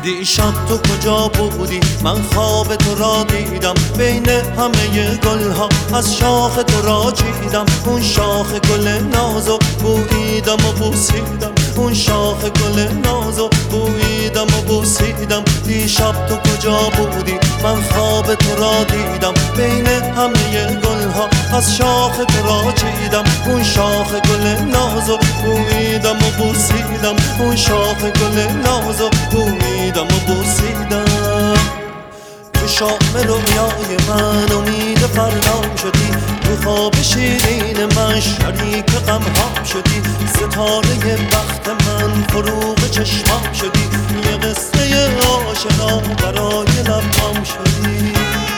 دیشب تو کجا بودی؟ من خواب تو را دیدم، بین همه گلها از شاخ تو را چیدم. اون شاخ گل نازو بوییدم و بوسیدم، اون شاخ گل نازو بوییدم و بوسیدم. دیشب تو کجا بودی؟ من خواب تو را دیدم، بین همه گلها از شاخ تو را چیدم. اون شاخ گل نازو بوییدم و بوسیدم، اون شاخ گل نازو بوییدم و بوسیدم. تو شام رویای من امید فردام شدی، تو خواب شیرین من شریک غمهام شدی. ستاره بخت من فروغ چشمام شدی، یه قصه آشنا برای لبام شدی.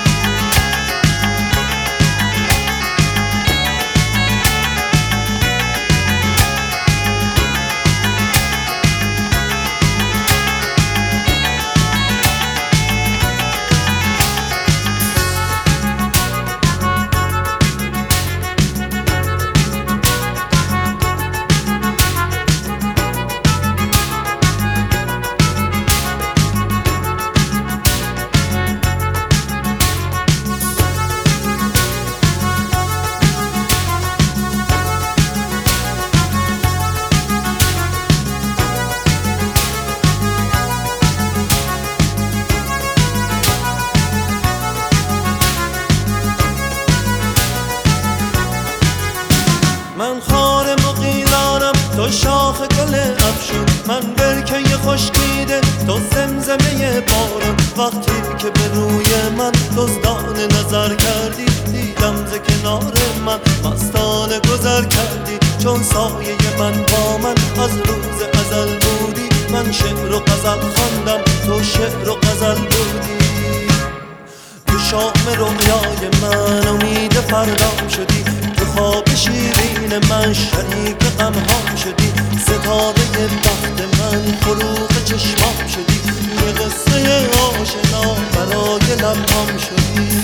من خار مغیلانم، تو شاخ گل افشون، من برکه خشکیده، تو زمزمه باران. وقتی که به روی من دزدانه نظر کردی، دیدم ز کنار من مستانه گذر کردی. چون سایه من با من از روز ازل بودی، من شعر و غزل خواندم، تو شعر و غزل بودی. تو شام رویای من امید فردام شدی، تو خواب شیرین من شریک غمهام شدی. ستاره بخت من فروغ چشمام شدی، یه قصه آشنا برای لبام شدی.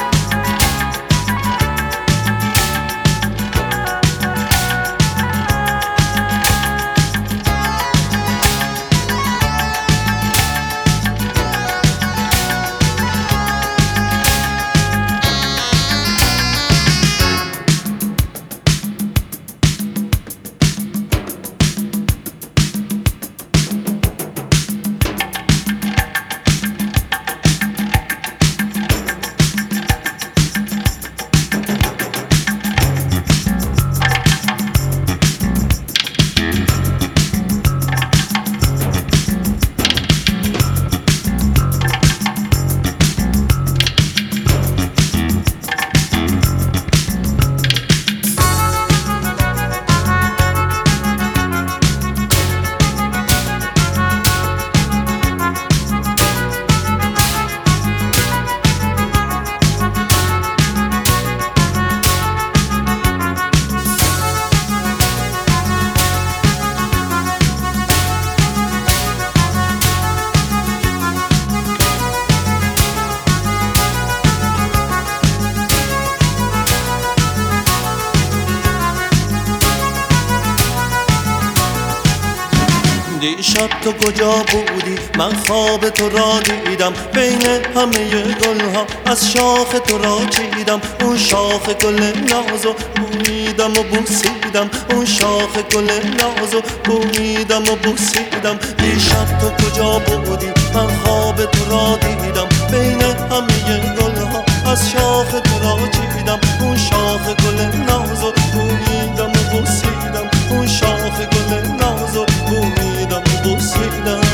دیشب تو کجا بودی؟ من خواب تو را دیدم، بین همه گلها از شاخ تو را چیدم. اون شاخ گل نازو بوییدم و بوسیدم، اون شاخ گل نازو بوییدم و بوسیدم. دیشب تو کجا بودی؟ من خواب تو را دیدم، بین همه گلها از شاخ تو را چیدم. اون شاخ گل نازو بوییدم و بوسیدم، اون شاخ گل نازو بوییدم و بوسیدم.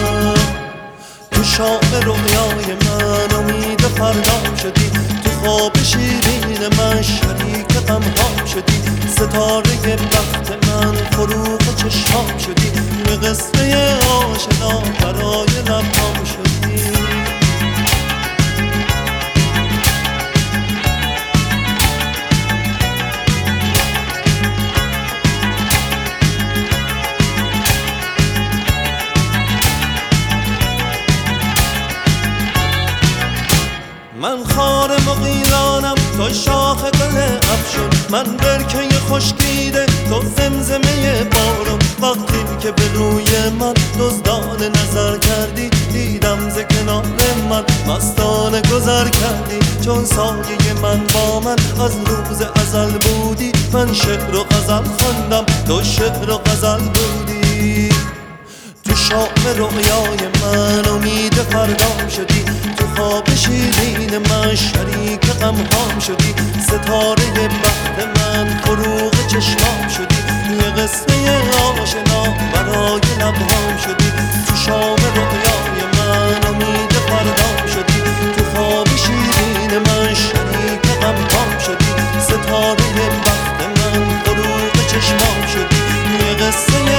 تو شام رویای من امید فردام شدی، تو خواب شیرین من شریک غمهام شدی. ستاره بخت من فروغ چشمام شدی، یه قصه آشنا برای لبام شدی. من خار مغیلانم، تو شاخ گل افشون، من برکه خشکیده، تو زمزمه باران. وقتی که به روی من دزدانه نظر کردی، دیدم مستانه گذر کردی، چون سایه من با من از روز ازل بودی. من شعر و غزل خواندم، تو شعر و غزل بودی. تو شام رویای من امید فردام شدی، تو خواب شیرین من شریک غمهام شدی. ستاره بخت من فروغ چشمام شدی، یه قصه آشنا برای لبهام شدی. تو شام رویای من امید فردام شدی، تو خواب شیرین من شریک غمهام شدی. ستاره بخت من فروغ چشمام شدی، یه قصه